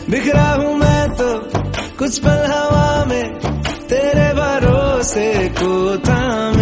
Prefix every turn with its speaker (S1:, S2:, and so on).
S1: बिखरा हूँ मैं तो कुछ पल हवा में, तेरे भरोसे को थाम